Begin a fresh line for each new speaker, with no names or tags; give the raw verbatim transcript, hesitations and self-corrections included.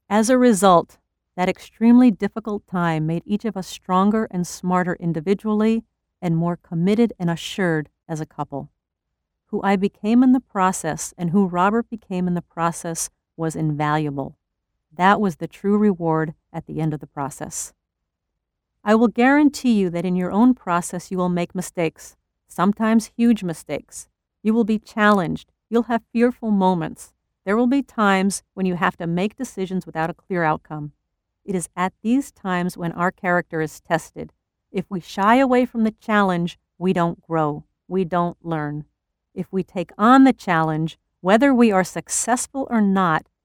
As a result, that extremely difficult time made each of us stronger and smarter individually and more committed and assured as a couple. Who I became in the process and who Robert became in the process was invaluable. That was the true reward at the end of the process. I will guarantee you that in your own process you will make mistakes, sometimes huge mistakes. You will be challenged. You'll have fearful moments. There will be times when you have to make decisions without a clear outcome. It is at these times when our character is tested. If we shy away from the challenge, we don't grow. We don't learn. If we take on the challenge, whether we are successful or not,